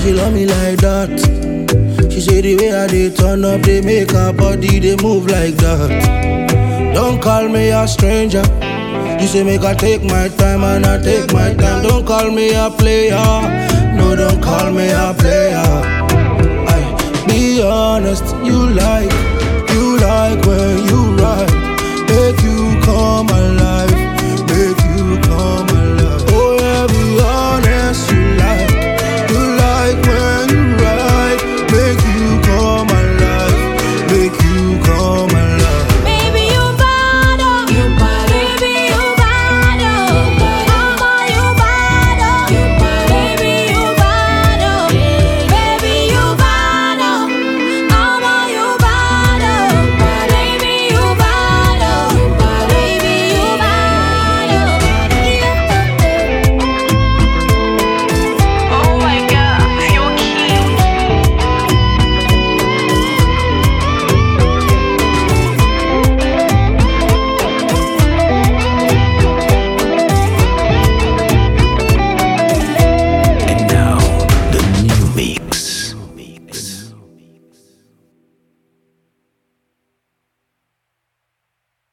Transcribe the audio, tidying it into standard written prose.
she love me like that. She say the way I dey turn up, they make her body, they move like that. Don't call me a stranger. You say make I take my time and I take my time. Don't call me a player. No, don't call me a